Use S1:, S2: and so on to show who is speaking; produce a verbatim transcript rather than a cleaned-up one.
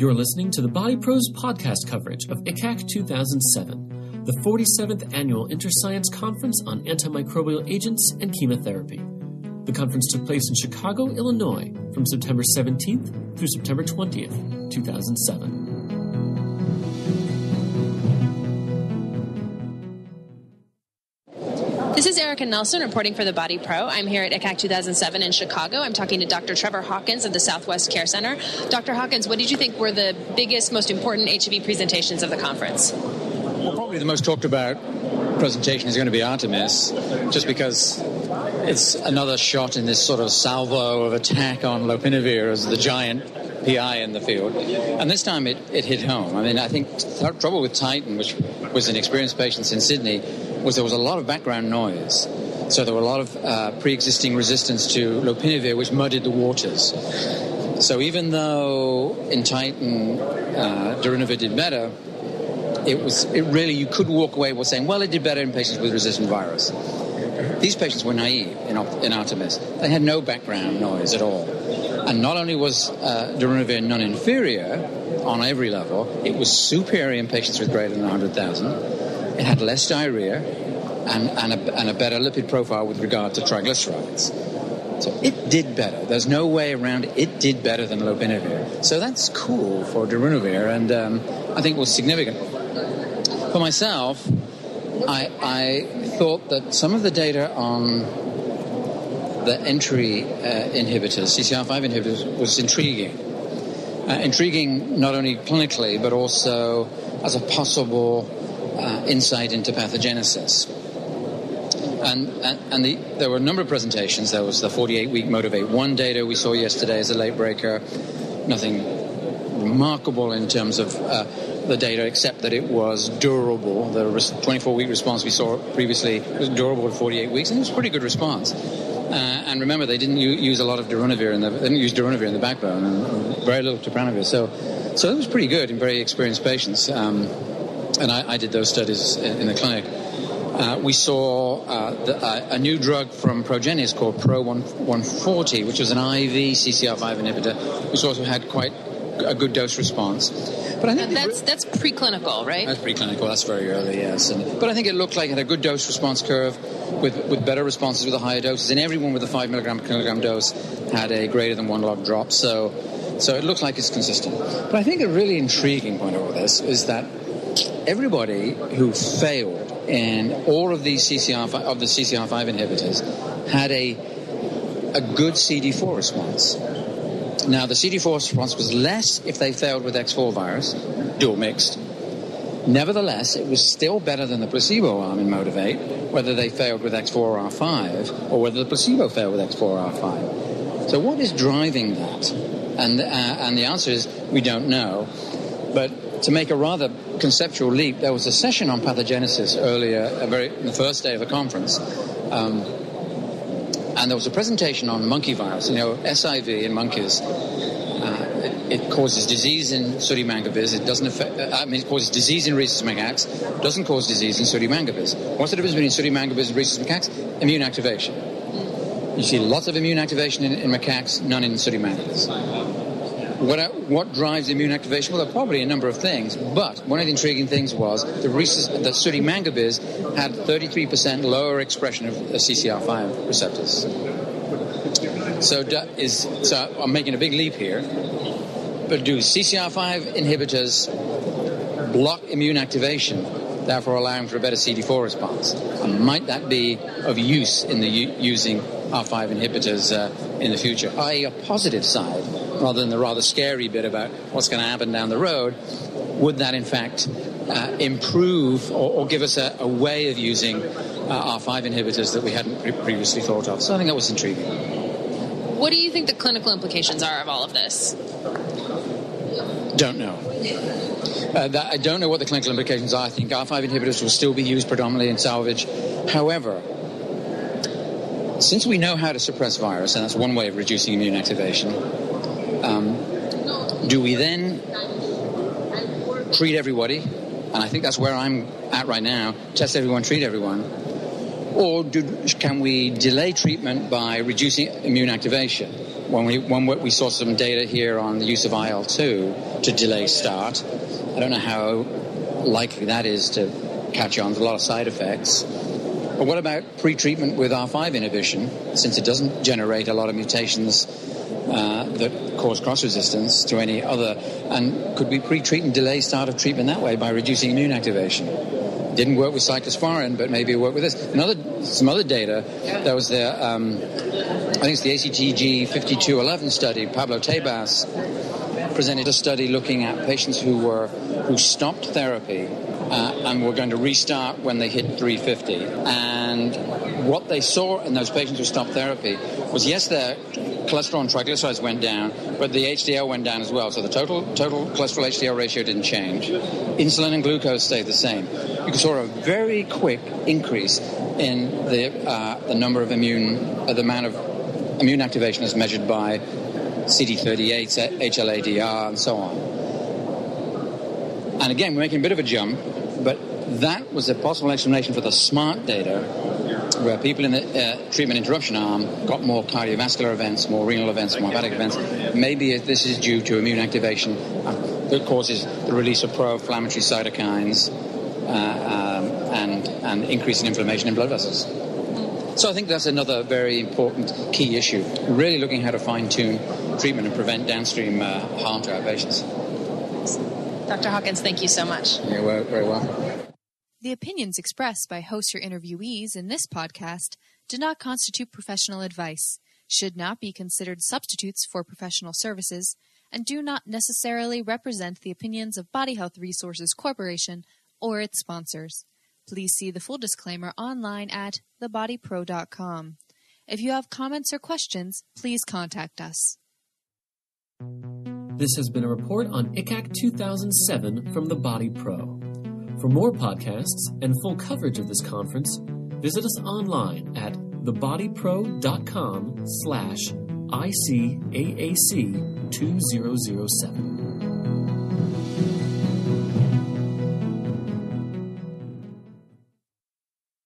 S1: You're listening to the BodyPros podcast coverage of I C A C two thousand seven, the forty-seventh Annual Interscience Conference on Antimicrobial Agents and Chemotherapy. The conference took place in Chicago, Illinois, from September seventeenth through September twentieth, two thousand seven.
S2: This is Erica Nelson reporting for the Body Pro. I'm here at I C A C two thousand seven in Chicago. I'm talking to Doctor Trevor Hawkins of the Southwest Care Center. Doctor Hawkins, what did you think were the biggest, most important H I V presentations of the conference?
S3: Well, probably the most talked about presentation is going to be Artemis, just because it's another shot in this sort of salvo of attack on lopinavir as the giant P I in the field. And this time it, it hit home. I mean, I think the trouble with Titan, which was in experienced patients in Sydney, was there was a lot of background noise. So there were a lot of uh, pre-existing resistance to lopinavir, which muddied the waters. So even though in Titan uh, darunavir did better, it was it really, you could walk away with saying, well, it did better in patients with resistant virus. These patients were naive in, in Artemis. They had no background noise at all. And not only was uh, darunavir non-inferior on every level, it was superior in patients with greater than one hundred thousand. It had less diarrhea and, and, a, and a better lipid profile with regard to triglycerides. So it did better. There's no way around it. It did better than lopinavir. So that's cool for darunavir, and um, I think it was significant. For myself, I, I thought that some of the data on the entry uh, inhibitors, C C R five inhibitors, was intriguing. Uh, intriguing not only clinically, but also as a possible uh, insight into pathogenesis. And, and, and the, there were a number of presentations. There was the forty-eight week Motivate one data we saw yesterday as a late breaker. Nothing remarkable in terms of uh, the data, except that it was durable. The twenty-four week response we saw previously was durable at forty-eight weeks, and it was a pretty good response. Uh, and remember, they didn't u- use a lot of darunavir in the they didn't use darunavir in the backbone, and, and very little topranavir. So, so it was pretty good in very experienced patients. Um, and I, I did those studies in, in the clinic. Uh, we saw uh, the, uh, a new drug from Progenius called Pro one forty, which was an I V C C R five inhibitor, which also had quite a good dose response. But I think
S2: that's that's preclinical, right?
S3: That's preclinical. That's very early, yes. And, but I think it looked like it had a good dose response curve with with better responses with the higher doses. And everyone with a five milligram per kilogram dose had a greater than one log drop. So, so it looks like it's consistent. But I think a really intriguing point over this is that everybody who failed in all of these C C R five, of the C C R five inhibitors had a a good C D four response. Now, the C D four response was less if they failed with X four virus, dual mixed. Nevertheless, it was still better than the placebo arm in Motivate, whether they failed with X four or R five, or whether the placebo failed with X four or R five. So what is driving that? And, uh, and the answer is, we don't know. But to make a rather conceptual leap, there was a session on pathogenesis earlier, a very, the first day of the conference, um, and there was a presentation on monkey virus. You know, S I V in monkeys, uh, it, it causes disease in sooty mangabeys. It doesn't affect, uh, I mean, it causes disease in rhesus macaques. It doesn't cause disease in sooty mangabeys. What's the difference between sooty mangabeys and rhesus macaques? Immune activation. You see lots of immune activation in, in macaques, none in sooty mangabeys. What, what drives immune activation? Well, there are probably a number of things, but one of the intriguing things was the rhesus, the sooty mangabeys had thirty-three percent lower expression of C C R five receptors. So, is, so I'm making a big leap here, but do C C R five inhibitors block immune activation, therefore allowing for a better C D four response? And might that be of use in the u- using R five inhibitors uh, in the future, that is a positive side, rather than the rather scary bit about what's going to happen down the road? Would that, in fact, uh, improve or, or give us a, a way of using uh, R five inhibitors that we hadn't pre- previously thought of? So I think that was intriguing.
S2: What do you think the clinical implications are of all of this?
S3: Don't know. Uh, that, I don't know what the clinical implications are. I think R five inhibitors will still be used predominantly in salvage. However, since we know how to suppress virus, and that's one way of reducing immune activation, um, do we then treat everybody? And I think that's where I'm at right now. Test everyone, treat everyone. Or do, can we delay treatment by reducing immune activation? when we when we saw some data here on the use of I L two to delay start. I don't know how likely that is to catch on. There's a lot of side effects. But what about pre-treatment with R five inhibition, since it doesn't generate a lot of mutations uh, that cause cross-resistance to any other? And could we pre-treat and delay start of treatment that way by reducing immune activation? Didn't work with cyclosporin, but maybe it worked with this. Another, some other data that was there, um, I think it's the A C T G fifty-two eleven study. Pablo Tebas presented a study looking at patients who were who stopped therapy uh, and were going to restart when they hit three fifty. And what they saw in those patients who stopped therapy was, yes, their cholesterol and triglycerides went down, but the H D L went down as well. So the total total cholesterol H D L ratio didn't change. Insulin and glucose stayed the same. You saw a very quick increase in the uh, the number of immune, uh, the amount of immune activation as measured by C D thirty-eight, H L A D R, and so on. And again, we're making a bit of a jump, but that was a possible explanation for the SMART data, where people in the uh, treatment interruption arm got more cardiovascular events, more renal events, more hepatic events. Maybe this is due to immune activation uh, that causes the release of pro-inflammatory cytokines uh, um, and, and increase in inflammation in blood vessels. So I think that's another very important key issue, really looking how to fine-tune treatment and prevent downstream uh, harm to our patients.
S2: Doctor Hawkins, thank you so much.
S3: You're very welcome.
S4: The opinions expressed by hosts or interviewees in this podcast do not constitute professional advice, should not be considered substitutes for professional services, and do not necessarily represent the opinions of Body Health Resources Corporation or its sponsors. Please see the full disclaimer online at the body pro dot com. If you have comments or questions, please contact us.
S1: This has been a report on I C A C two thousand seven from The Body Pro. For more podcasts and full coverage of this conference, visit us online at thebodypro.com slash ICAAC2007.